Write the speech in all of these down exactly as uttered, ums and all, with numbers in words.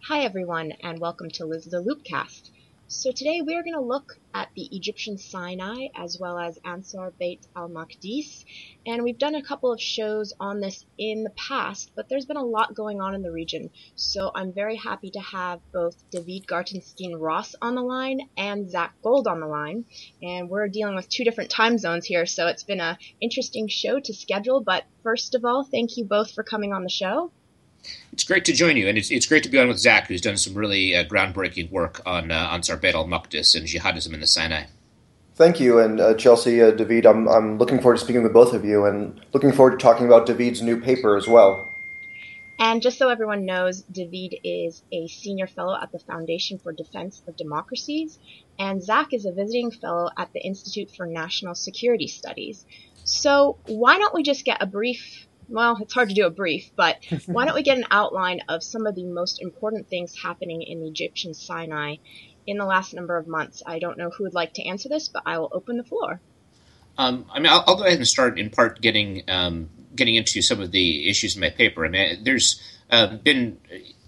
Hi everyone, and welcome to Liz the Loopcast. So today we are going to look at the Egyptian Sinai as well as Ansar Beit al-Maqdis, and we've done a couple of shows on this in the past, but there's been a lot going on in the region, so I'm very happy to have both David Gartenstein-Ross on the line and Zach Gold on the line, and we're dealing with two different time zones here, so it's been an interesting show to schedule, but first of all, thank you both for coming on the show. It's great to join you, and it's it's great to be on with Zach, who's done some really uh, groundbreaking work on uh, Ansar Beit al-Maqdis and jihadism in the Sinai. Thank you, and uh, Chelsea, uh, David, I'm I'm looking forward to speaking with both of you, and looking forward to talking about David's new paper as well. And just so everyone knows, David is a senior fellow at the Foundation for Defense of Democracies, and Zach is a visiting fellow at the Institute for National Security Studies. So why don't we just get a brief, well, it's hard to do a brief, but why don't we get an outline of some of the most important things happening in the Egyptian Sinai in the last number of months? I don't know who would like to answer this, but I will open the floor. Um, I mean, I'll, I'll go ahead and start in part getting um, getting into some of the issues in my paper. I mean, there's uh, been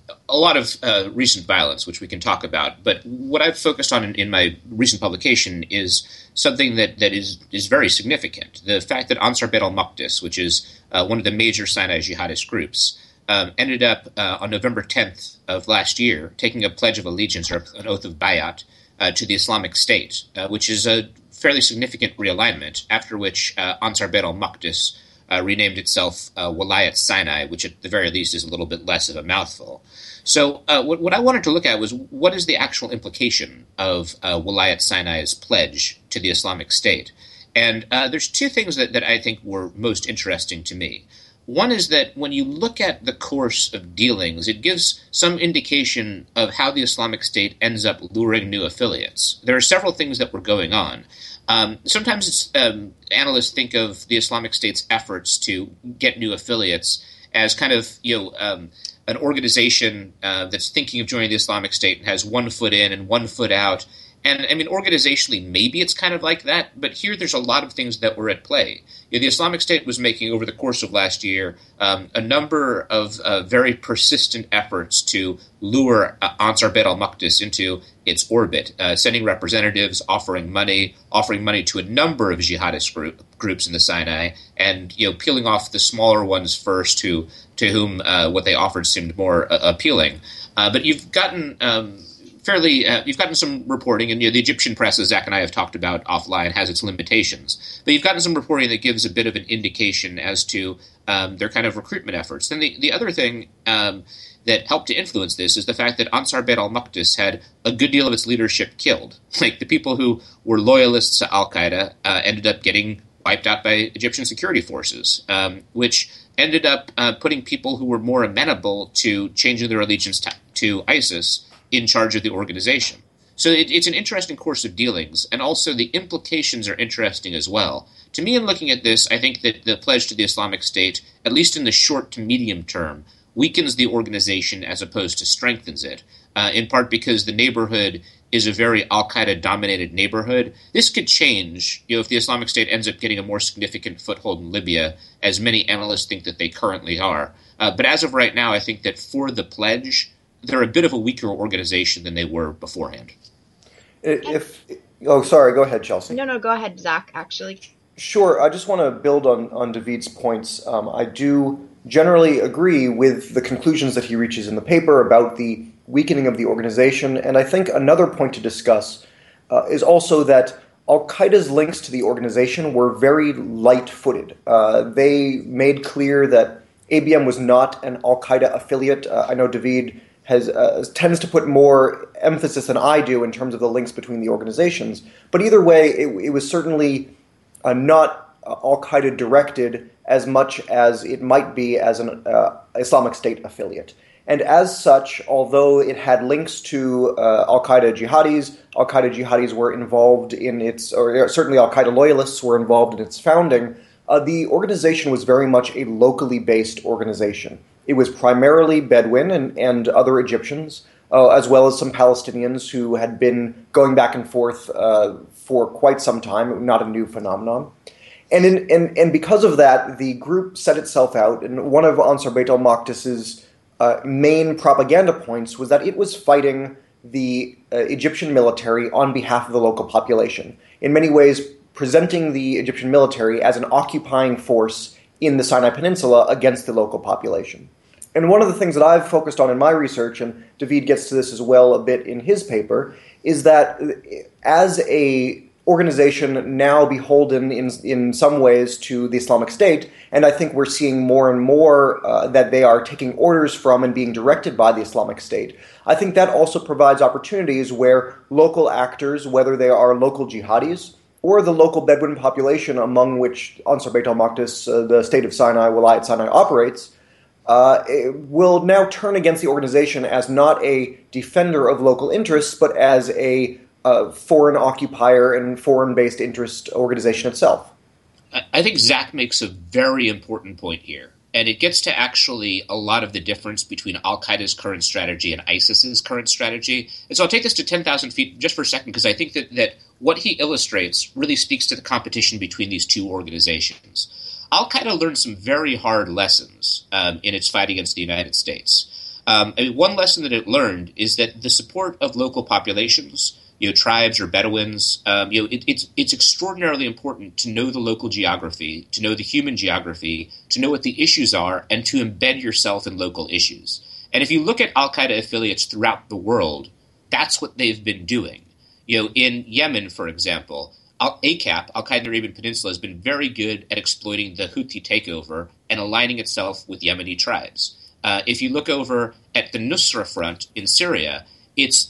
a lot of uh, recent violence, which we can talk about. But what I've focused on in, in my recent publication is something that, that is, is very significant. The fact that Ansar Beit al-Maqdis, which is uh, one of the major Sinai jihadist groups, um, ended up uh, on November tenth of last year taking a pledge of allegiance or an oath of bayat uh, to the Islamic State, uh, which is a fairly significant realignment, after which uh, Ansar Beit al-Maqdis uh, renamed itself uh, Walayat Sinai, which at the very least is a little bit less of a mouthful. So uh, what, what I wanted to look at was what is the actual implication of uh, Walayat Sinai's pledge to the Islamic State? And uh, there's two things that, that I think were most interesting to me. One is that when you look at the course of dealings, it gives some indication of how the Islamic State ends up luring new affiliates. There are several things that were going on. Um, sometimes it's, um, analysts think of the Islamic State's efforts to get new affiliates as kind of, you know, um, an organization uh, that's thinking of joining the Islamic State and has one foot in and one foot out. And, I mean, organizationally, maybe it's kind of like that, but here there's a lot of things that were at play. You know, the Islamic State was making, over the course of last year, um, a number of uh, very persistent efforts to lure uh, Ansar Beit al-Maqdis into its orbit, uh, sending representatives, offering money, offering money to a number of jihadist group, groups in the Sinai, and, you know, peeling off the smaller ones first, who, to whom uh, what they offered seemed more uh, appealing. Uh, but you've gotten... Um, Fairly, uh, you've gotten some reporting, and you know, the Egyptian press, as Zach and I have talked about offline, has its limitations. But you've gotten some reporting that gives a bit of an indication as to um, their kind of recruitment efforts. Then the, the other thing um, that helped to influence this is the fact that Ansar Beit al-Maqdis had a good deal of its leadership killed. Like, the people who were loyalists to al-Qaeda uh, ended up getting wiped out by Egyptian security forces, um, which ended up uh, putting people who were more amenable to changing their allegiance to, to ISIS in charge of the organization. So it, it's an interesting course of dealings, and also the implications are interesting as well. To me, in looking at this, I think that the pledge to the Islamic State, at least in the short to medium term, weakens the organization as opposed to strengthens it, uh, in part because the neighborhood is a very al-Qaeda-dominated neighborhood. This could change, you know, if the Islamic State ends up getting a more significant foothold in Libya, as many analysts think that they currently are. Uh, but as of right now, I think that for the pledge, they're a bit of a weaker organization than they were beforehand. If, oh, sorry, go ahead, Chelsea. No, no, go ahead, Zach, actually. Sure, I just want to build on, on David's points. Um, I do generally agree with the conclusions that he reaches in the paper about the weakening of the organization, and I think another point to discuss uh, is also that al-Qaeda's links to the organization were very light-footed. Uh, they made clear that A B M was not an al-Qaeda affiliate. Uh, I know David has uh, tends to put more emphasis than I do in terms of the links between the organizations. But either way, it, it was certainly uh, not al-Qaeda directed as much as it might be as an uh, Islamic State affiliate. And as such, although it had links to uh, al-Qaeda jihadis, al-Qaeda jihadis were involved in its, or certainly al-Qaeda loyalists were involved in its founding, uh, the organization was very much a locally based organization. It was primarily Bedouin and, and other Egyptians, uh, as well as some Palestinians who had been going back and forth uh, for quite some time, not a new phenomenon. And, in, and and because of that, the group set itself out, and one of Ansar Beit al-Maqdis's uh, main propaganda points was that it was fighting the uh, Egyptian military on behalf of the local population, in many ways presenting the Egyptian military as an occupying force in the Sinai Peninsula against the local population. And one of the things that I've focused on in my research, and David gets to this as well a bit in his paper, is that as a organization now beholden in in some ways to the Islamic State, and I think we're seeing more and more uh, that they are taking orders from and being directed by the Islamic State, I think that also provides opportunities where local actors, whether they are local jihadis or the local Bedouin population among which Ansar Beit al-Maqdis, uh, the state of Sinai, Wilayat Sinai, operates, uh, will now turn against the organization as not a defender of local interests, but as a Uh, foreign occupier and foreign-based interest organization itself. I think Zach makes a very important point here, and it gets to actually a lot of the difference between Al-Qaeda's current strategy and ISIS's current strategy. And so I'll take this to ten thousand feet just for a second, because I think that, that what he illustrates really speaks to the competition between these two organizations. Al-Qaeda learned some very hard lessons um, in its fight against the United States. Um, I mean, one lesson that it learned is that the support of local populations, you know, tribes or Bedouins, um, you know, it, it's it's extraordinarily important to know the local geography, to know the human geography, to know what the issues are, and to embed yourself in local issues. And if you look at Al-Qaeda affiliates throughout the world, that's what they've been doing. You know, in Yemen, for example, Al- A C A P, Al-Qaeda in the Arabian Peninsula, has been very good at exploiting the Houthi takeover and aligning itself with Yemeni tribes. Uh, if you look over at the Nusra Front in Syria, it's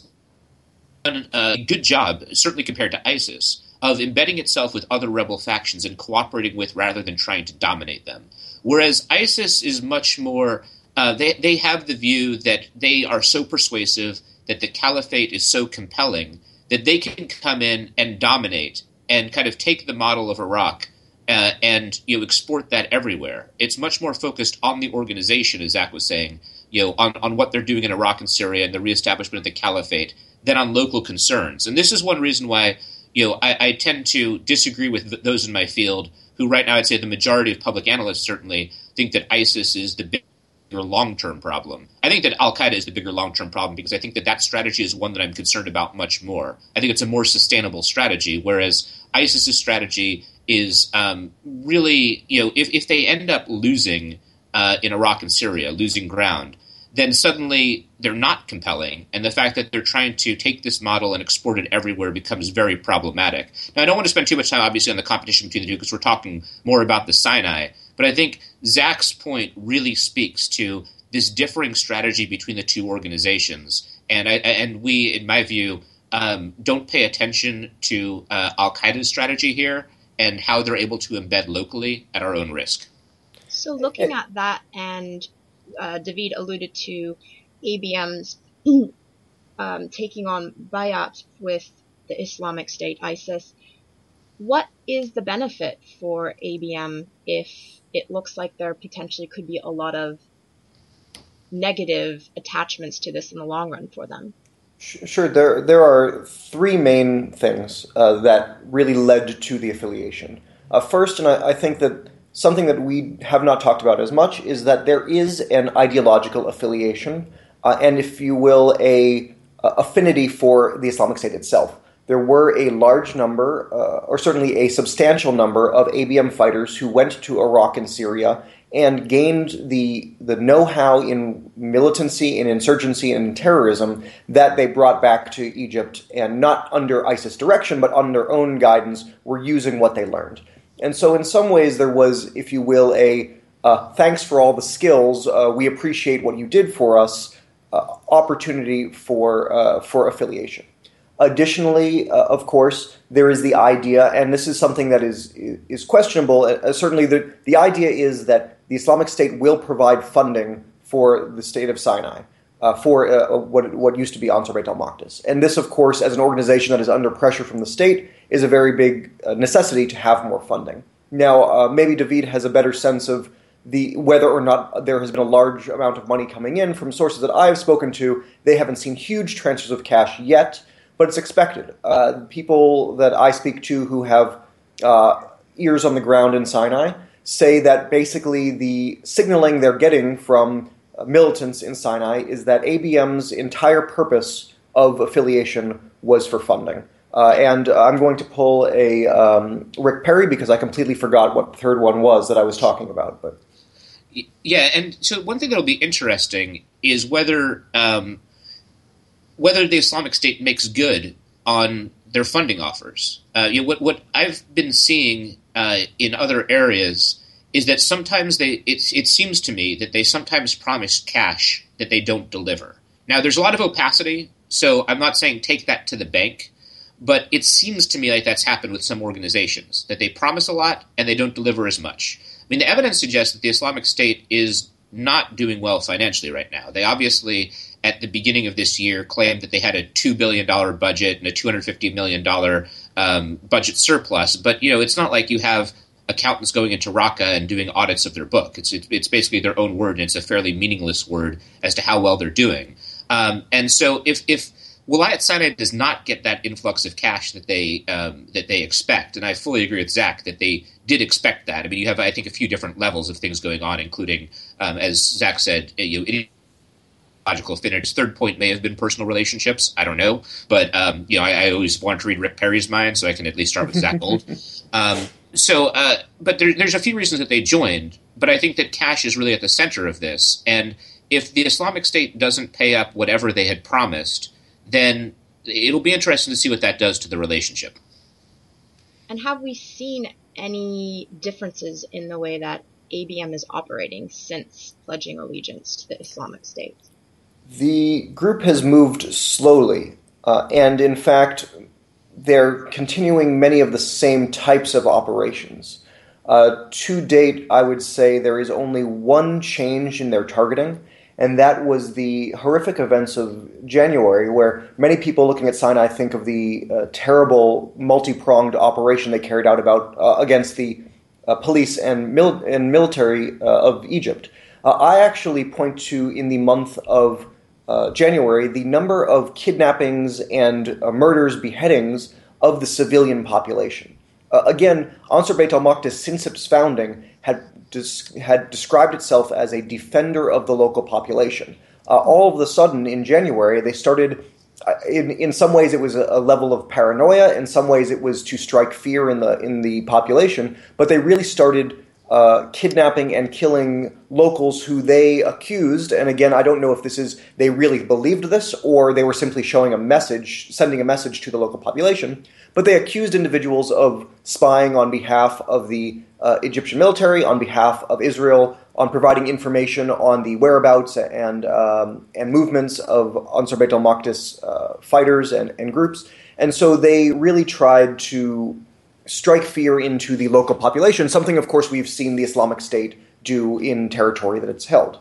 a good job, certainly compared to ISIS, of embedding itself with other rebel factions and cooperating with rather than trying to dominate them. Whereas ISIS is much more, uh, they, they have the view that they are so persuasive, that the caliphate is so compelling, that they can come in and dominate and kind of take the model of Iraq uh, and you know export that everywhere. It's much more focused on the organization, as Zach was saying, you know, on, on what they're doing in Iraq and Syria and the reestablishment of the caliphate, than on local concerns. And this is one reason why, you know, I, I tend to disagree with th- those in my field who right now I'd say the majority of public analysts certainly think that ISIS is the bigger long-term problem. I think that Al-Qaeda is the bigger long-term problem because I think that that strategy is one that I'm concerned about much more. I think it's a more sustainable strategy, whereas ISIS's strategy is um, really, you know, if, if they end up losing uh, in Iraq and Syria, losing ground, then suddenly they're not compelling. And the fact that they're trying to take this model and export it everywhere becomes very problematic. Now, I don't want to spend too much time, obviously, on the competition between the two because we're talking more about the Sinai. But I think Zach's point really speaks to this differing strategy between the two organizations. And I, and we, in my view, um, don't pay attention to uh, Al-Qaeda's strategy here and how they're able to embed locally at our own risk. So looking at that, and Uh, David alluded to A B M's um, taking on bayat with the Islamic State, ISIS. What is the benefit for A B M if it looks like there potentially could be a lot of negative attachments to this in the long run for them? Sure. There, there are three main things uh, that really led to the affiliation. Uh, first, and I, I think that something that we have not talked about as much is that there is an ideological affiliation uh, and, if you will, a, a affinity for the Islamic State itself. There were a large number, uh, or certainly a substantial number, of A B M fighters who went to Iraq and Syria and gained the the know-how in militancy, in insurgency, and in terrorism that they brought back to Egypt, and not under ISIS direction, but on their own guidance, were using what they learned. And so in some ways there was, if you will, a uh, thanks for all the skills, uh, we appreciate what you did for us, uh, opportunity for uh, for affiliation. Additionally, uh, of course, there is the idea, and this is something that is is questionable, uh, certainly the, the idea is that the Islamic State will provide funding for the state of Sinai, uh, for uh, what what used to be Ansar Beit al-Maqdis. And this, of course, as an organization that is under pressure from the state, is a very big uh, necessity to have more funding. Now, uh, maybe David has a better sense of the whether or not there has been a large amount of money coming in from sources that I've spoken to. They haven't seen huge transfers of cash yet, but it's expected. Uh, people that I speak to who have uh, ears on the ground in Sinai say that basically the signaling they're getting from uh, militants in Sinai is that A B M's entire purpose of affiliation was for funding. Uh, and I'm going to pull a um, Rick Perry because I completely forgot what the third one was that I was talking about. But yeah, and so one thing that'll be interesting is whether um, whether the Islamic State makes good on their funding offers. Uh, you know, what what I've been seeing uh, in other areas is that sometimes they it, it seems to me that they sometimes promise cash that they don't deliver. Now, there's a lot of opacity, so I'm not saying take that to the bank. But it seems to me like that's happened with some organizations, that they promise a lot and they don't deliver as much. I mean, the evidence suggests that the Islamic State is not doing well financially right now. They obviously, at the beginning of this year, claimed that they had a two billion dollars budget and a two hundred fifty million dollars um, budget surplus. But, you know, it's not like you have accountants going into Raqqa and doing audits of their book. It's, it's basically their own word, and it's a fairly meaningless word as to how well they're doing. Um, and so if if Wilayat Sinai does not get that influx of cash that they um, that they expect, and I fully agree with Zach that they did expect that. I mean, you have, I think, a few different levels of things going on, including, um, as Zach said, you know, ideological affinity. His third point may have been personal relationships. I don't know, but um, you know, I, I always want to read Rick Perry's mind, so I can at least start with Zach Gold. Um, so, uh, but there, there's a few reasons that they joined, but I think that cash is really at the center of this, and if the Islamic State doesn't pay up whatever they had promised, then it'll be interesting to see what that does to the relationship. And have we seen any differences in the way that A B M is operating since pledging allegiance to the Islamic State? The group has moved slowly, uh, and in fact, they're continuing many of the same types of operations. Uh, to date, I would say there is only one change in their targeting, and that was the horrific events of January, where many people looking at Sinai think of the uh, terrible multi-pronged operation they carried out about uh, against the uh, police and, mil- and military uh, of Egypt. Uh, I actually point to, in the month of uh, January, the number of kidnappings and uh, murders, beheadings of the civilian population. Uh, again, Ansar Beit al-Maqdis, since its founding, had had described itself as a defender of the local population. Uh, all of a sudden, in January, they started, uh, in, in some ways it was a, a level of paranoia, in some ways it was to strike fear in the in the population, but they really started uh, kidnapping and killing locals who they accused, and again, I don't know if this is, they really believed this, or they were simply showing a message, sending a message to the local population, but they accused individuals of spying on behalf of the uh, Egyptian military, on behalf of Israel, on providing information on the whereabouts and um, and movements of Ansar Beit al-Maqdis uh, fighters and, and groups. And so they really tried to strike fear into the local population, something, of course, we've seen the Islamic State do in territory that it's held.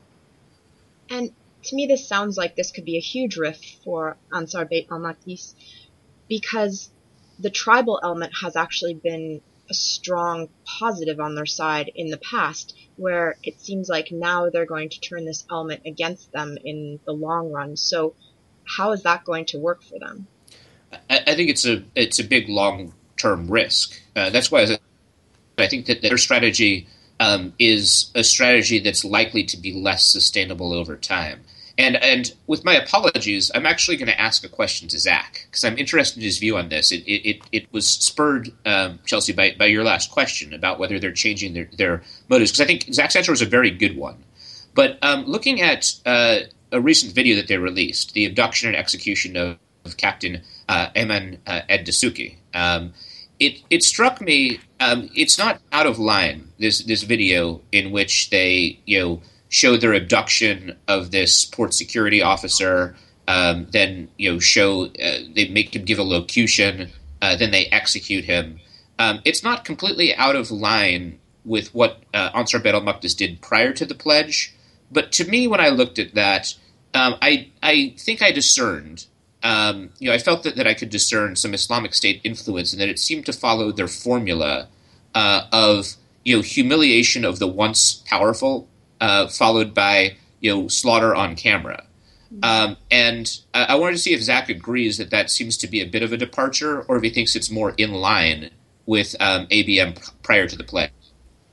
And to me, this sounds like this could be a huge rift for Ansar Beit al-Maqdis, because the tribal element has actually been a strong positive on their side in the past, where it seems like now they're going to turn this element against them in the long run. So how is that going to work for them? I, I think it's a it's a big long-term risk. Uh, that's why I, I think that their strategy um, is a strategy that's likely to be less sustainable over time. And and with my apologies, I'm actually going to ask a question to Zach, because I'm interested in his view on this. It it, it, it was spurred, um, Chelsea, by, by your last question about whether they're changing their, their motives, because I think Zach's answer was a very good one. But um, looking at uh, a recent video that they released, the abduction and execution of, of Captain uh, Ayman uh, Ed-Dasuki, um, it, it struck me, um, it's not out of line, this this video in which they, you know, show their abduction of this port security officer, um, then you know show uh, they make him give a locution, uh, then they execute him. Um, it's not completely out of line with what uh, Ansar Beit al-Maqdis did prior to the pledge, but to me, when I looked at that, um, I I think I discerned, um, you know, I felt that, that I could discern some Islamic State influence, and that it seemed to follow their formula uh, of you know humiliation of the once powerful, Uh, followed by you know slaughter on camera, um, and I, I wanted to see if Zach agrees that that seems to be a bit of a departure, or if he thinks it's more in line with um, A B M prior to the pledge.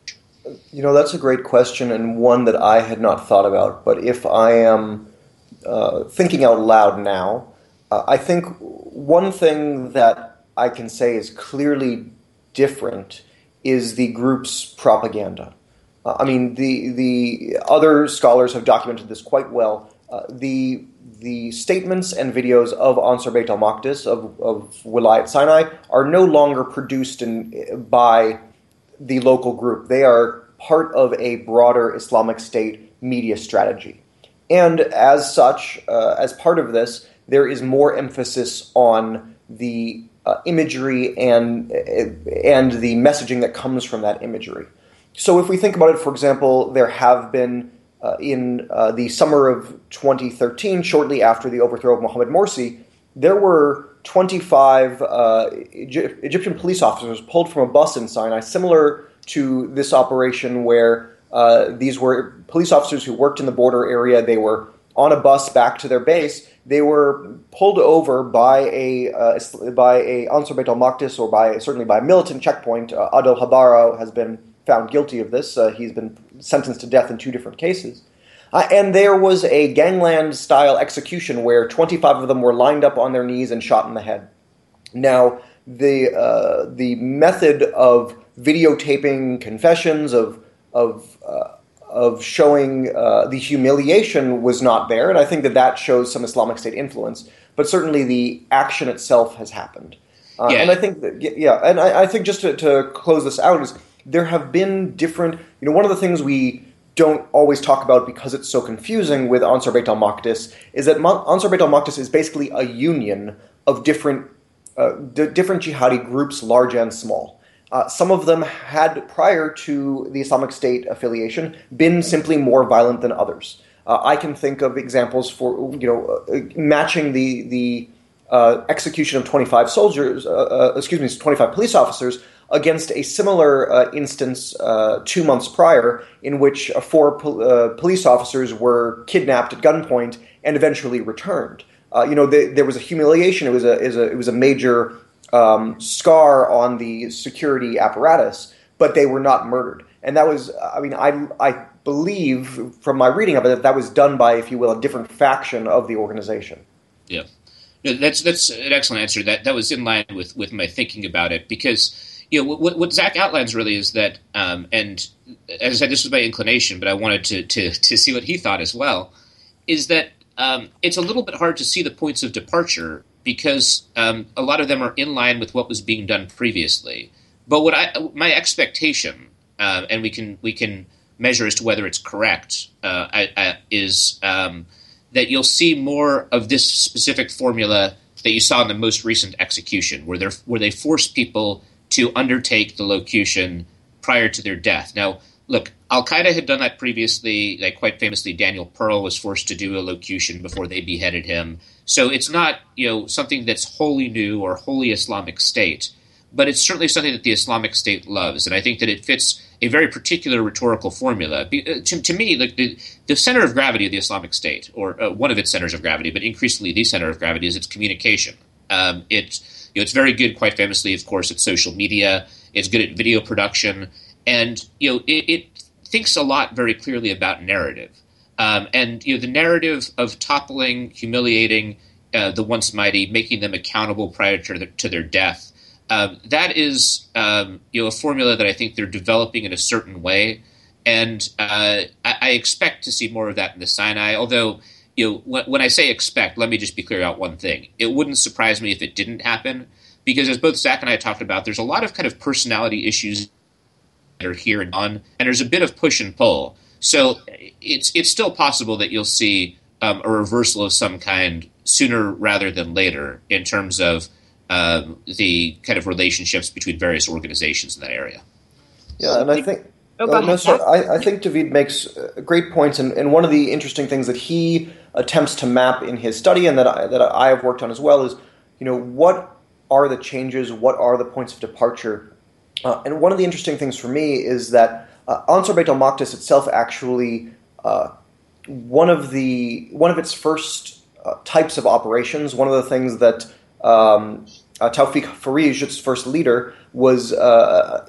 You know, that's a great question, and one that I had not thought about. But if I am uh, thinking out loud now, uh, I think one thing that I can say is clearly different is the group's propaganda. Uh, I mean, the the other scholars have documented this quite well. Uh, the the statements and videos of Ansar Beit al-Maqdis, of, of Wilayat Sinai, are no longer produced in, by the local group. They are part of a broader Islamic State media strategy. And as such, uh, as part of this, there is more emphasis on the uh, imagery and, and the messaging that comes from that imagery. So if we think about it, for example, there have been Uh, in uh, the summer of twenty thirteen, shortly after the overthrow of Mohamed Morsi, there were twenty-five uh, Egy- Egyptian police officers pulled from a bus in Sinai, similar to this operation where uh, these were police officers who worked in the border area. They were on a bus back to their base. They were pulled over by a uh, by a Ansar Beit al-Maqdis, or by certainly by a militant checkpoint. Uh, Adel Habara has been found guilty of this. Uh, he's been sentenced to death in two different cases. Uh, and there was a gangland-style execution where twenty-five of them were lined up on their knees and shot in the head. Now, the uh, the method of videotaping confessions, of of uh, of showing uh, the humiliation was not there, and I think that that shows some Islamic State influence. But certainly, the action itself has happened. Uh, yeah. And I think that, yeah, and I, I think just to, to close this out is, there have been different, you know, one of the things we don't always talk about because it's so confusing with Ansar Beit al-Maqdis is that Ansar Beit al-Maqdis is basically a union of different uh, d- different jihadi groups, large and small. Uh, some of them had, prior to the Islamic State affiliation, been simply more violent than others. Uh, I can think of examples for, you know, uh, matching the the uh, execution of twenty-five soldiers, uh, uh, excuse me, twenty-five police officers, against a similar uh, instance uh, two months prior, in which uh, four pol- uh, police officers were kidnapped at gunpoint and eventually returned. Uh, you know, they, there was a humiliation. It was a, is a it was a major um, scar on the security apparatus, but they were not murdered. And that was, I mean, I I believe from my reading of it that that was done by, if you will, a different faction of the organization. Yeah, no, that's that's an excellent answer. That that was in line with with my thinking about it, because, you know, what, what Zach outlines really is that, um, and as I said, this was my inclination, but I wanted to, to, to see what he thought as well, is that um, it's a little bit hard to see the points of departure because um, a lot of them are in line with what was being done previously. But what I, my expectation, uh, and we can we can measure as to whether it's correct, uh, I, I, is um, that you'll see more of this specific formula that you saw in the most recent execution, where they where they force people to undertake the locution prior to their death. Now, look, Al-Qaeda had done that previously. Like, quite famously, Daniel Pearl was forced to do a locution before they beheaded him. So it's not, you know, something that's wholly new or wholly Islamic State, but it's certainly something that the Islamic State loves. And I think that it fits a very particular rhetorical formula. To, to me, like the, the center of gravity of the Islamic State, or uh, one of its centers of gravity, but increasingly the center of gravity, is its communication. Um, it You know, it's very good, quite famously, of course, at social media. It's good at video production. And, you know, it, it thinks a lot very clearly about narrative. Um, and, you know, the narrative of toppling, humiliating uh, the once mighty, making them accountable prior to their, to their death, uh, that is, um, you know, a formula that I think they're developing in a certain way. And uh, I, I expect to see more of that in the Sinai, although, you know, when I say expect, let me just be clear about one thing. It wouldn't surprise me if it didn't happen, because as both Zach and I talked about, there's a lot of kind of personality issues that are here and on, and there's a bit of push and pull. So it's it's still possible that you'll see um, a reversal of some kind sooner rather than later in terms of um, the kind of relationships between various organizations in that area. Yeah, and I think... Oh, go uh, ahead, no, sorry, I, I think David makes uh, great points, and, and one of the interesting things that he attempts to map in his study, and that I, that I have worked on as well, is, you know, what are the changes, what are the points of departure? Uh, and one of the interesting things for me is that uh, Ansar Beit al-Maqdis itself actually, uh, one of the one of its first uh, types of operations, one of the things that um, uh, Tawfiq Farij, its first leader, was uh,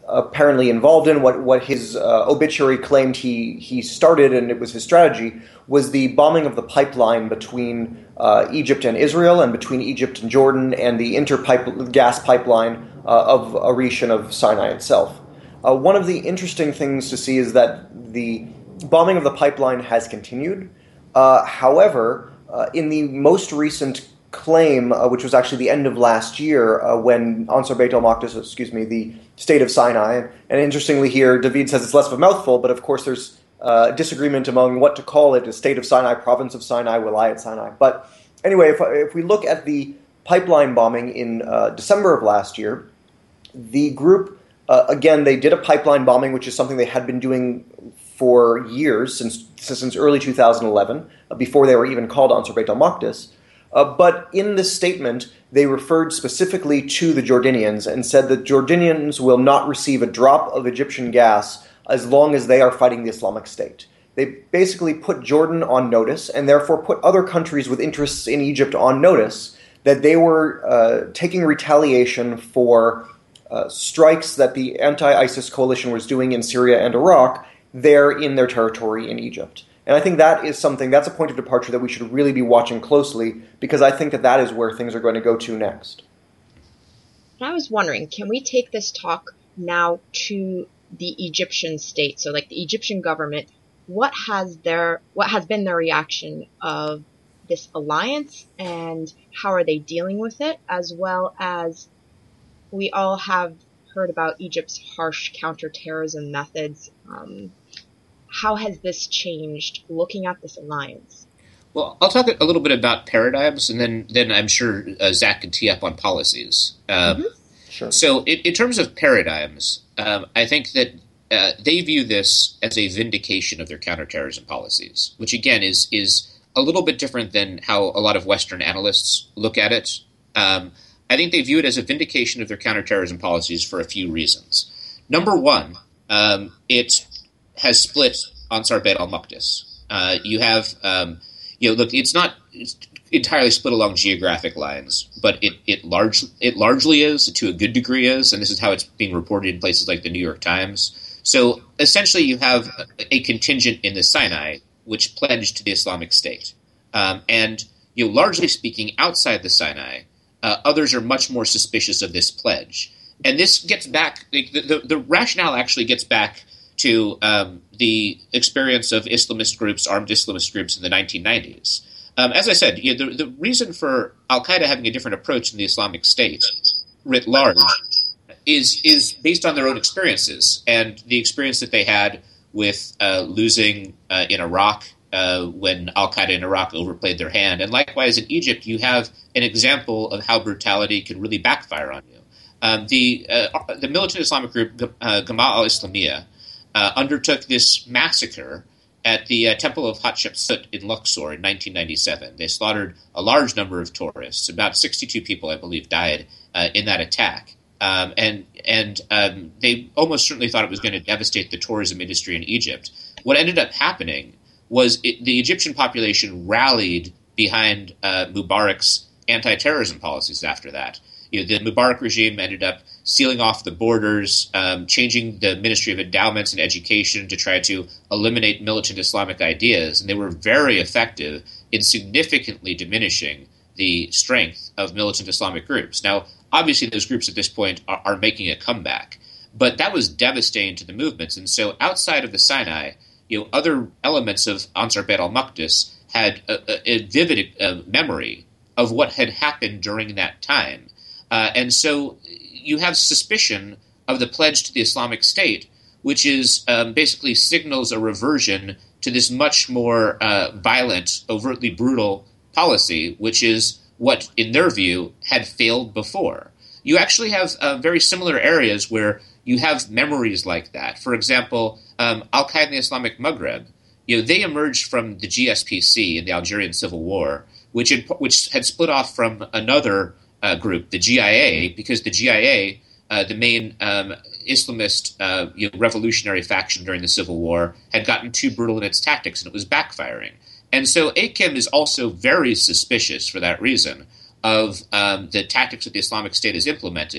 apparently involved in, what, what his uh, obituary claimed he, he started, and it was his strategy, was the bombing of the pipeline between uh, Egypt and Israel, and between Egypt and Jordan, and the inter-pipe gas pipeline uh, of Arish and of Sinai itself. Uh, one of the interesting things to see is that the bombing of the pipeline has continued. Uh, however, uh, in the most recent claim, uh, which was actually the end of last year, uh, when Ansar Beit al-Maqdis, excuse me, the state of Sinai, and interestingly here, David says it's less of a mouthful, but of course there's uh, disagreement among what to call it, a state of Sinai, province of Sinai, Wilayat Sinai. But anyway, if, if we look at the pipeline bombing in uh, December of last year, the group, uh, again, they did a pipeline bombing, which is something they had been doing for years, since since early two thousand eleven, uh, before they were even called Ansar Beit al-Maqdis. Uh, but in this statement, they referred specifically to the Jordanians and said that Jordanians will not receive a drop of Egyptian gas as long as they are fighting the Islamic State. They basically put Jordan on notice, and therefore put other countries with interests in Egypt on notice, that they were uh, taking retaliation for uh, strikes that the anti-ISIS coalition was doing in Syria and Iraq there in their territory in Egypt. And I think that is something, that's a point of departure that we should really be watching closely, because I think that that is where things are going to go to next. I was wondering, can we take this talk now to the Egyptian state? So like the Egyptian government, what has their, what has been their reaction of this alliance, and how are they dealing with it? As well as, we all have heard about Egypt's harsh counterterrorism methods. Um, How has this changed looking at this alliance? Well, I'll talk a little bit about paradigms, and then, then I'm sure uh, Zach can tee up on policies. Um, mm-hmm. Sure. So in, in terms of paradigms, um, I think that uh, they view this as a vindication of their counterterrorism policies, which again is is a little bit different than how a lot of Western analysts look at it. Um, I think they view it as a vindication of their counterterrorism policies for a few reasons. Number one, um, it has split Ansar Beit al-Maqdis. Uh, you have, um, you know, look, it's not it's entirely split along geographic lines, but it it large it largely is, to a good degree is, and this is how it's being reported in places like the New York Times. So essentially, you have a, a contingent in the Sinai which pledged to the Islamic State, um, and you know, largely speaking, outside the Sinai, uh, others are much more suspicious of this pledge, and this gets back. The, the, the rationale actually gets back to um, the experience of Islamist groups, armed Islamist groups in the nineteen nineties. Um, as I said, you know, the, the reason for al-Qaeda having a different approach in the Islamic State, writ large, is is based on their own experiences, and the experience that they had with uh, losing uh, in Iraq uh, when al-Qaeda in Iraq overplayed their hand. And likewise in Egypt, you have an example of how brutality can really backfire on you. Um, the, uh, the militant Islamic group, uh, Gamaa al-Islamiyah, Uh, undertook this massacre at the uh, Temple of Hatshepsut in Luxor in nineteen ninety-seven. They slaughtered a large number of tourists. About sixty-two people, I believe, died uh, in that attack. Um, and and um, they almost certainly thought it was going to devastate the tourism industry in Egypt. What ended up happening was it, the Egyptian population rallied behind uh, Mubarak's anti-terrorism policies after that. You know, the Mubarak regime ended up sealing off the borders, um, changing the Ministry of Endowments and Education to try to eliminate militant Islamic ideas, and they were very effective in significantly diminishing the strength of militant Islamic groups. Now, obviously, those groups at this point are, are making a comeback, but that was devastating to the movements. And so, outside of the Sinai, you know, other elements of Ansar Beit al-Maqdis had a, a, a vivid uh, memory of what had happened during that time. Uh, and so you have suspicion of the pledge to the Islamic State, which is um, basically signals a reversion to this much more uh, violent, overtly brutal policy, which is what, in their view, had failed before. You actually have uh, very similar areas where you have memories like that. For example, um, Al-Qaeda in the Islamic Maghreb, you know, they emerged from the G S P C in the Algerian Civil War, which had, which had split off from another Uh, group, the G I A, because the G I A, uh, the main um, Islamist uh, you know, revolutionary faction during the Civil War, had gotten too brutal in its tactics, and it was backfiring. And so A Q I M is also very suspicious for that reason of um, the tactics that the Islamic State has implemented.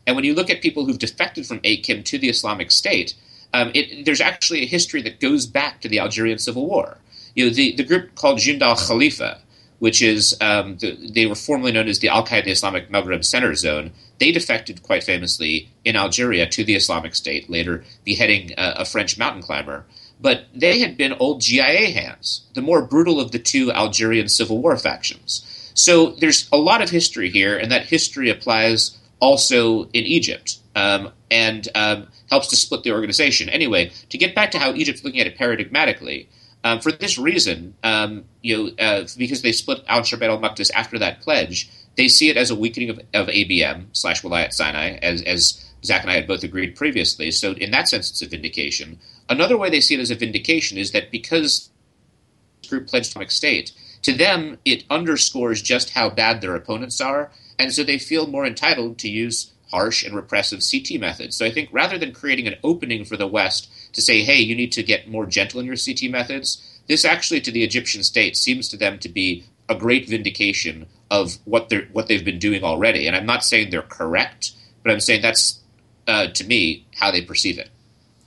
And when you look at people who've defected from A Q I M to the Islamic State, um, it, there's actually a history that goes back to the Algerian Civil War. You know, the, the group called Jund al-Khalifa, which is, um, the, they were formerly known as the Al-Qaeda Islamic Maghreb Center Zone, they defected quite famously in Algeria to the Islamic State, later beheading uh, a French mountain climber. But they had been old G I A hands, the more brutal of the two Algerian Civil War factions. So there's a lot of history here, and that history applies also in Egypt, um, and um, helps to split the organization. Anyway, to get back to how Egypt's looking at it paradigmatically, um, for this reason, um, you know, uh, because they split Ansar Beit al-Maqdis after that pledge, they see it as a weakening of, of A B M slash Wilayat Sinai, as, as Zach and I had both agreed previously. So in that sense, it's a vindication. Another way they see it as a vindication is that because the group pledged Islamic State, to them, it underscores just how bad their opponents are, and so they feel more entitled to use harsh and repressive C T methods. So I think rather than creating an opening for the West to say, hey, you need to get more gentle in your C T methods, this actually to the Egyptian state seems to them to be a great vindication of what they're what they've been doing already. And I'm not saying they're correct, but I'm saying that's, uh, to me, how they perceive it.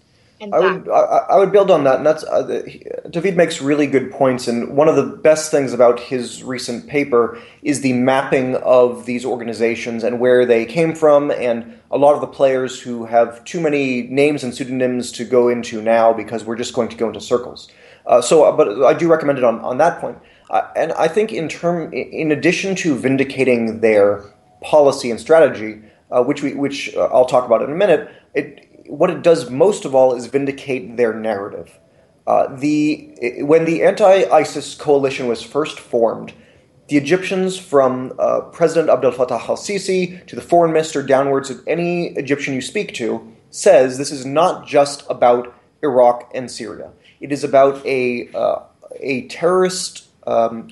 I would I, I would build on that, and that's uh, David makes really good points. And one of the best things about his recent paper is the mapping of these organizations and where they came from, and a lot of the players who have too many names and pseudonyms to go into now because we're just going to go into circles. Uh, so, but I do recommend it on on that point. Uh, and I think in term, in addition to vindicating their policy and strategy, uh, which we which uh, I'll talk about in a minute, it. What it does most of all is vindicate their narrative. Uh, the when the anti-ISIS coalition was first formed, the Egyptians, from uh, President Abdel Fattah al-Sisi to the foreign minister downwards, any Egyptian you speak to says this is not just about Iraq and Syria. It is about a uh, a terrorist um,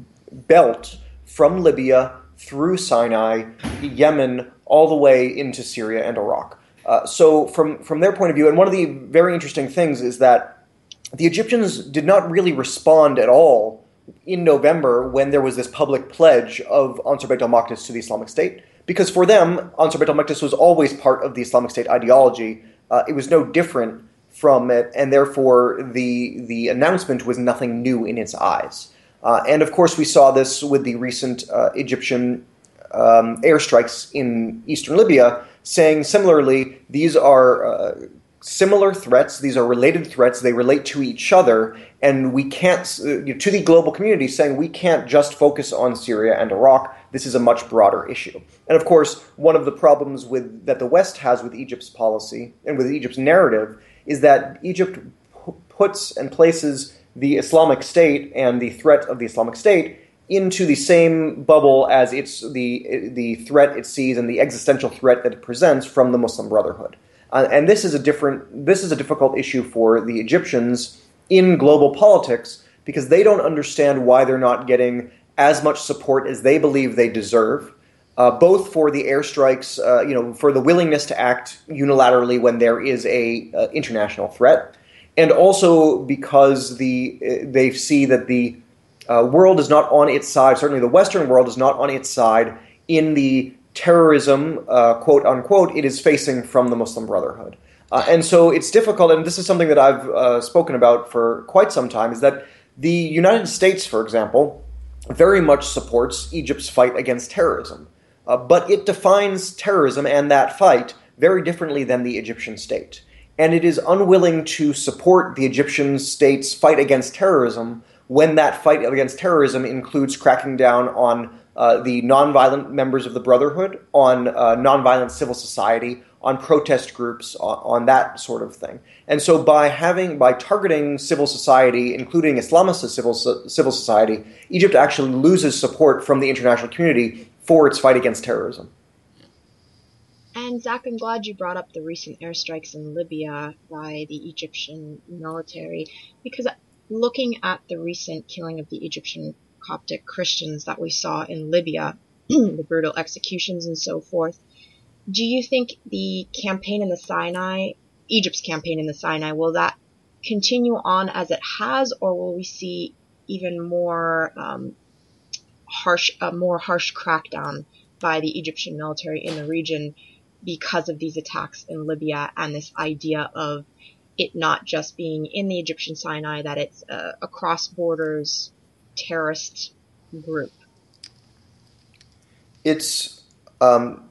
belt from Libya through Sinai, Yemen, all the way into Syria and Iraq. Uh, so from, from their point of view, and one of the very interesting things is that the Egyptians did not really respond at all in November when there was this public pledge of Ansar Beit al-Maqdis to the Islamic State, because for them, Ansar Beit al-Maqdis was always part of the Islamic State ideology. Uh, it was no different from it, and therefore the, the announcement was nothing new in its eyes. Uh, and of course we saw this with the recent uh, Egyptian um, airstrikes in eastern Libya, saying similarly, these are uh, similar threats, these are related threats, they relate to each other, and we can't, uh, to the global community, saying we can't just focus on Syria and Iraq, this is a much broader issue. And of course, one of the problems with that the West has with Egypt's policy, and with Egypt's narrative, is that Egypt p- puts and places the Islamic State and the threat of the Islamic State into the same bubble as it's the the threat it sees and the existential threat that it presents from the Muslim Brotherhood. Uh, and this is a different this is a difficult issue for the Egyptians in global politics, because they don't understand why they're not getting as much support as they believe they deserve, uh, both for the airstrikes, uh, you know, for the willingness to act unilaterally when there is a uh, international threat, and also because the uh, they see that the Uh, world is not on its side, certainly the Western world is not on its side in the terrorism, uh, quote unquote, it is facing from the Muslim Brotherhood. Uh, and so it's difficult, and this is something that I've uh, spoken about for quite some time, is that the United States, for example, very much supports Egypt's fight against terrorism. Uh, but it defines terrorism and that fight very differently than the Egyptian state. And it is unwilling to support the Egyptian state's fight against terrorism when that fight against terrorism includes cracking down on uh, the nonviolent members of the Brotherhood, on uh, nonviolent civil society, on protest groups, on, on that sort of thing. And so by having, by targeting civil society, including Islamist civil, civil society, Egypt actually loses support from the international community for its fight against terrorism. And Zach, I'm glad you brought up the recent airstrikes in Libya by the Egyptian military, because looking at the recent killing of the Egyptian Coptic Christians that we saw in Libya, the brutal executions and so forth, do you think the campaign in the Sinai, Egypt's campaign in the Sinai, will that continue on as it has, or will we see even more um, harsh, a more harsh crackdown by the Egyptian military in the region, because of these attacks in Libya and this idea of it not just being in the Egyptian Sinai, that it's a, a cross-borders terrorist group? It's um,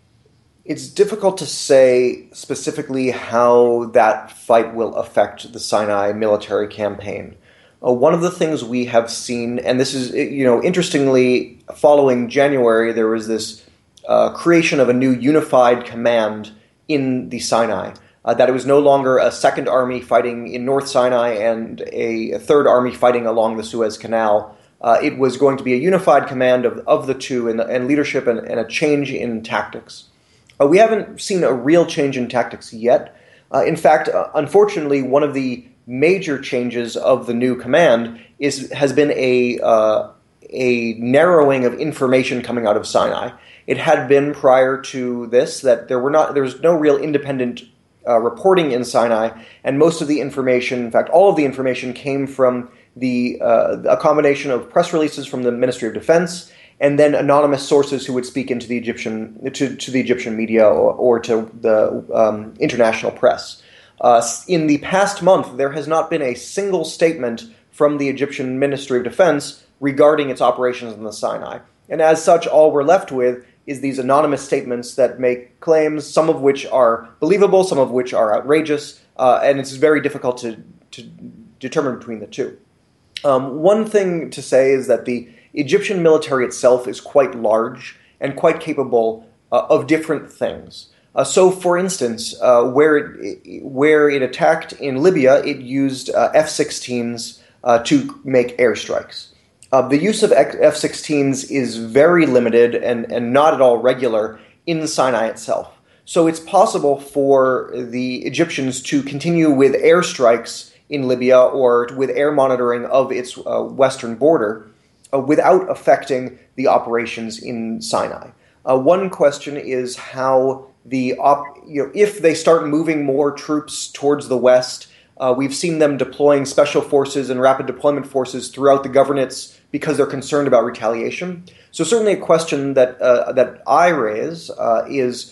it's difficult to say specifically how that fight will affect the Sinai military campaign. Uh, one of the things we have seen, and this is, you know, interestingly, following January, there was this uh, creation of a new unified command in the Sinai. Uh, that it was no longer a second army fighting in North Sinai and a, a third army fighting along the Suez Canal. Uh, it was going to be a unified command of, of the two and, and leadership and, and a change in tactics. Uh, we haven't seen a real change in tactics yet. Uh, in fact, uh, unfortunately, one of the major changes of the new command is has been a uh, a narrowing of information coming out of Sinai. It had been prior to this that there were not there was no real independent uh, reporting in Sinai, and most of the information, in fact, all of the information came from the uh, a combination of press releases from the Ministry of Defense and then anonymous sources who would speak into the Egyptian to, to the Egyptian media or, or to the um, international press. Uh, in the past month, there has not been a single statement from the Egyptian Ministry of Defense regarding its operations in the Sinai. And as such, all we're left with is these anonymous statements that make claims, some of which are believable, some of which are outrageous, uh, and it's very difficult to, to determine between the two. Um, one thing to say is that the Egyptian military itself is quite large and quite capable uh, of different things. Uh, so, for instance, uh, where it, where it attacked in Libya, it used uh, F sixteens uh, to make airstrikes. Uh, the use of F sixteens is very limited and, and not at all regular in Sinai itself. So it's possible for the Egyptians to continue with airstrikes in Libya or with air monitoring of its uh, western border uh, without affecting the operations in Sinai. Uh, one question is how the op- you know if they start moving more troops towards the west. Uh, we've seen them deploying special forces and rapid deployment forces throughout the governorates because they're concerned about retaliation. So certainly a question that uh, that I raise uh, is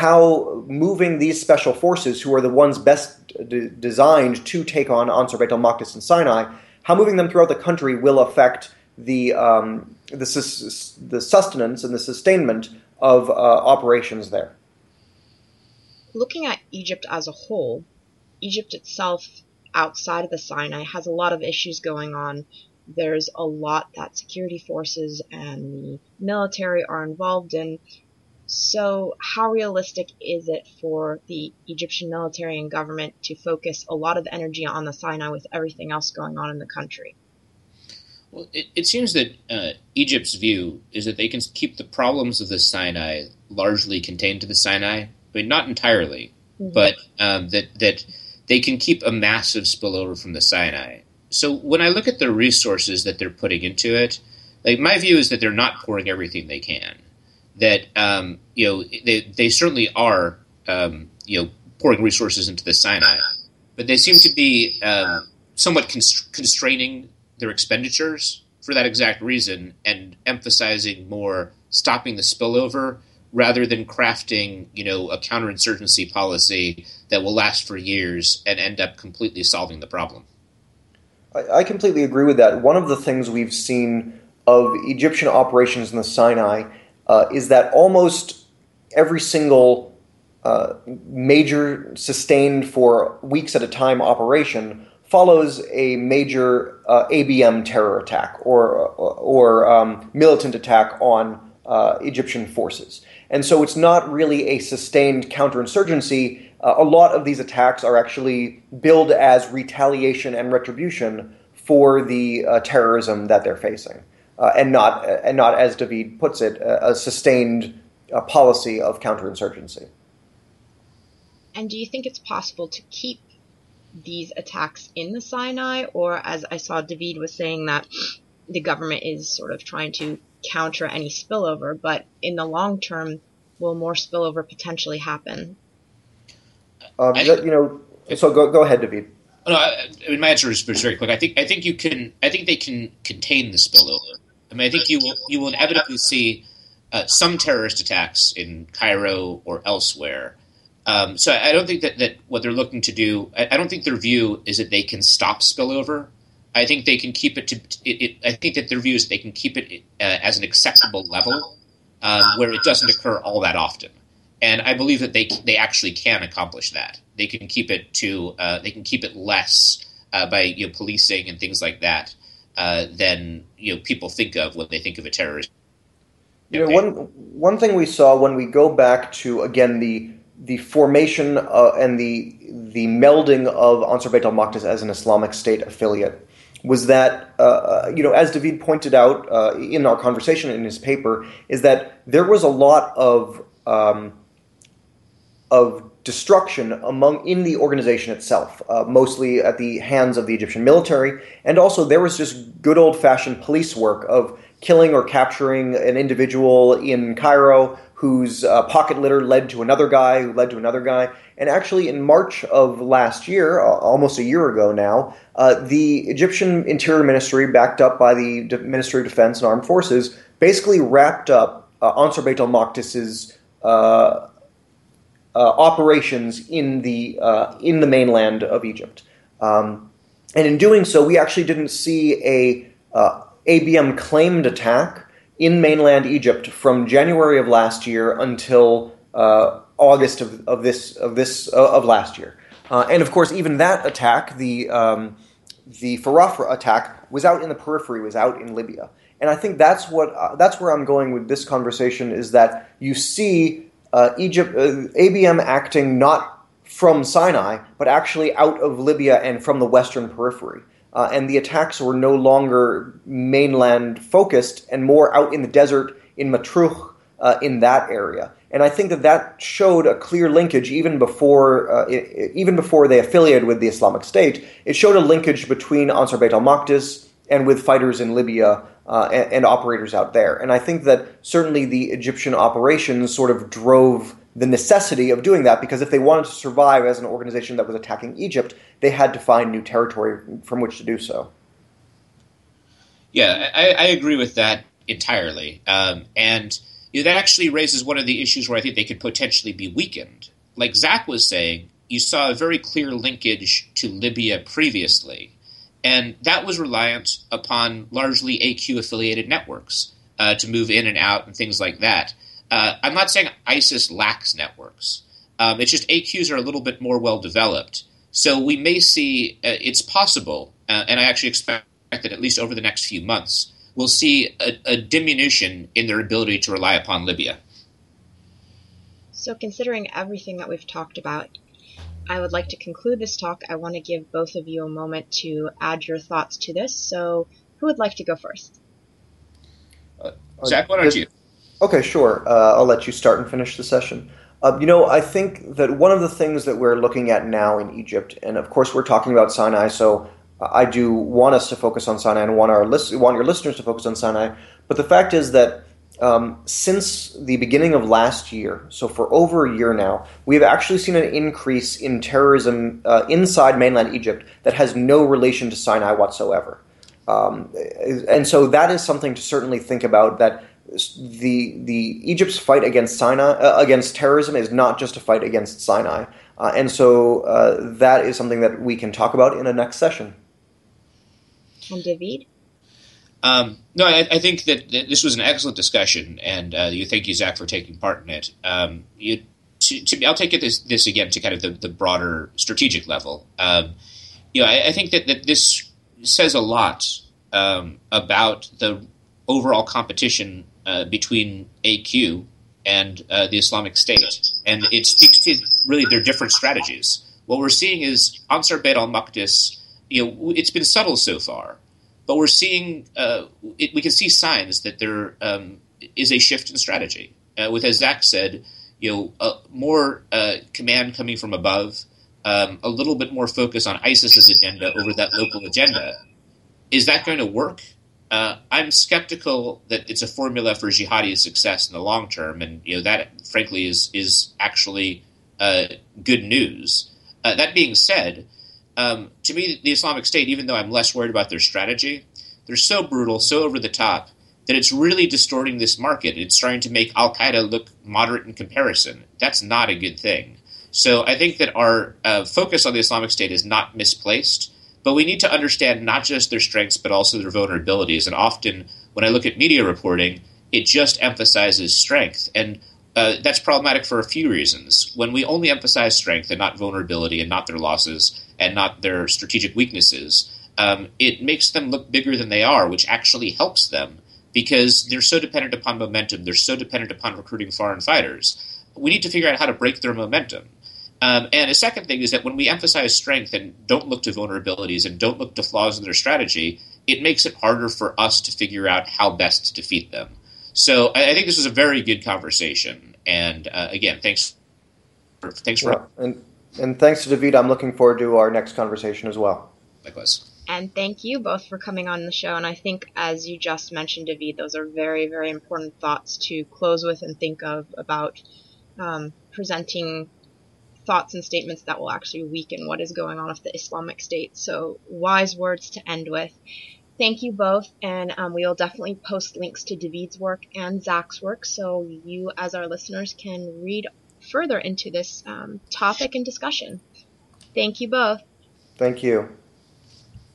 how moving these special forces, who are the ones best d- designed to take on Ansar Beit al-Maqdis and Sinai, how moving them throughout the country will affect the um, the, sus- the sustenance and the sustainment of uh, operations there. Looking at Egypt as a whole, Egypt itself, outside of the Sinai, has a lot of issues going on. There's a lot that security forces and the military are involved in. So how realistic is it for the Egyptian military and government to focus a lot of energy on the Sinai with everything else going on in the country? Well, it, it seems that uh, Egypt's view is that they can keep the problems of the Sinai largely contained to the Sinai. I mean, not entirely, mm-hmm. but um, that that they can keep a massive spillover from the Sinai. So when I look at the resources that they're putting into it, like my view is that they're not pouring everything they can. That um, you know they they certainly are um, you know pouring resources into the Sinai, but they seem to be um, somewhat const- constraining their expenditures for that exact reason and emphasizing more stopping the spillover rather than crafting, you know, a counterinsurgency policy that will last for years and end up completely solving the problem. I, I completely agree with that. One of the things we've seen of Egyptian operations in the Sinai uh, is that almost every single uh, major, sustained for weeks at a time operation follows a major uh, A B M terror attack or or, or um, militant attack on uh, Egyptian forces. And so it's not really a sustained counterinsurgency. Uh, a lot of these attacks are actually billed as retaliation and retribution for the uh, terrorism that they're facing, uh, and not and not, as David puts it, a, a sustained uh, policy of counterinsurgency. And do you think it's possible to keep these attacks in the Sinai, or, as I saw David was saying, that the government is sort of trying to counter any spillover, but in the long term, will more spillover potentially happen? Um, I, you know, so go go ahead, David. No, I, I mean my answer is very quick. I think I think you can. I think they can contain the spillover. I mean, I think you will you will inevitably see uh, some terrorist attacks in Cairo or elsewhere. Um, so I don't think that, that what they're looking to do, I, I don't think their view is that they can stop spillover. I think they can keep it to, it, it, I think that their view is they can keep it uh, as an acceptable level um, where it doesn't occur all that often. And I believe that they they actually can accomplish that. They can keep it to, uh, they can keep it less uh, by you know, policing and things like that uh, than you know people think of when they think of a terrorist. You know, one one thing we saw when we go back to, again, the the formation uh, and the the melding of Ansar Beit al-Maqdis as an Islamic State affiliate was that, uh, you know, as David pointed out uh, in our conversation in his paper, is that there was a lot of um, of destruction among in the organization itself, uh, mostly at the hands of the Egyptian military, and also there was just good old-fashioned police work of killing or capturing an individual in Cairo whose uh, pocket litter led to another guy, who led to another guy. And actually in March of last year, uh, almost a year ago now, uh, the Egyptian Interior Ministry, backed up by the De- Ministry of Defense and Armed Forces, basically wrapped up uh, Ansar Beit al-Maqdis's uh, uh, operations in the uh, in the mainland of Egypt. Um, and in doing so, we actually didn't see a uh, A B M claimed attack in mainland Egypt from January of last year until uh, August of, of this of this uh, of last year, uh, and of course, even that attack, the um, the Farafra attack, was out in the periphery, was out in Libya, and I think that's what uh, that's where I'm going with this conversation, is that you see uh, Egypt uh, A B M acting not from Sinai, but actually out of Libya and from the western periphery. Uh, and the attacks were no longer mainland focused and more out in the desert, in Matruh, uh, in that area. And I think that that showed a clear linkage even before, uh, it, even before they affiliated with the Islamic State. It showed a linkage between Ansar Beit al-Maqdis and with fighters in Libya uh, and, and operators out there. And I think that certainly the Egyptian operations sort of drove the necessity of doing that, because if they wanted to survive as an organization that was attacking Egypt, they had to find new territory from which to do so. Yeah, I, I agree with that entirely. Um, and you know, that actually raises one of the issues where I think they could potentially be weakened. Like Zach was saying, you saw a very clear linkage to Libya previously, and that was reliant upon largely A Q-affiliated networks uh, to move in and out and things like that. Uh, I'm not saying ISIS lacks networks. Um, it's just A Qs are a little bit more well-developed. So we may see, uh, it's possible, uh, and I actually expect that at least over the next few months, we'll see a, a diminution in their ability to rely upon Libya. So considering everything that we've talked about, I would like to conclude this talk. I want to give both of you a moment to add your thoughts to this. So who would like to go first? Uh, Zach, why don't you? Okay, sure. Uh, I'll let you start and finish the session. Uh, you know, I think that one of the things that we're looking at now in Egypt, and of course we're talking about Sinai, so I do want us to focus on Sinai and want our list- want your listeners to focus on Sinai. But the fact is that um, since the beginning of last year, so for over a year now, we have actually seen an increase in terrorism uh, inside mainland Egypt that has no relation to Sinai whatsoever. Um, and so that is something to certainly think about, that the the Egypt's fight against Sinai uh, against terrorism is not just a fight against Sinai, uh, and so uh, that is something that we can talk about in a next session. And David? Um, no, I, I think that, that this was an excellent discussion, and uh, you thank you, Zach, for taking part in it. Um, you, to, to, I'll take it this, this again to kind of the, the broader strategic level. Um, you know, I, I think that, that this says a lot um, about the overall competition uh, between A Q and uh, the Islamic State, and it speaks to really their different strategies. What we're seeing is Ansar Beit al-Maqdis. You know, it's been subtle so far, but we're seeing uh, it, we can see signs that there um, is a shift in strategy. Uh, with, as Zach said, you know, uh, more uh, command coming from above, um, a little bit more focus on ISIS's agenda over that local agenda. Is that going to work? Uh, I'm skeptical that it's a formula for jihadi success in the long term, and you know that, frankly, is is actually uh, good news. Uh, that being said, um, to me, the Islamic State, even though I'm less worried about their strategy, they're so brutal, so over the top, that it's really distorting this market. It's trying to make Al-Qaeda look moderate in comparison. That's not a good thing. So I think that our uh, focus on the Islamic State is not misplaced, but we need to understand not just their strengths, but also their vulnerabilities. And often when I look at media reporting, it just emphasizes strength. And uh, that's problematic for a few reasons. When we only emphasize strength and not vulnerability and not their losses and not their strategic weaknesses, um, it makes them look bigger than they are, which actually helps them because they're so dependent upon momentum. They're so dependent upon recruiting foreign fighters. We need to figure out how to break their momentum. Um, and a second thing is that when we emphasize strength and don't look to vulnerabilities and don't look to flaws in their strategy, it makes it harder for us to figure out how best to defeat them. So I, I think this was a very good conversation. And uh, again, thanks for thanks for yeah, and and thanks to David. I'm looking forward to our next conversation as well. Likewise. And thank you both for coming on the show. And I think, as you just mentioned, David, those are very, very important thoughts to close with and think of about um, presenting thoughts and statements that will actually weaken what is going on with the Islamic State. So wise words to end with. Thank you both, and um, we will definitely post links to David's work and Zach's work so you as our listeners can read further into this um, topic and discussion. Thank you both. Thank you.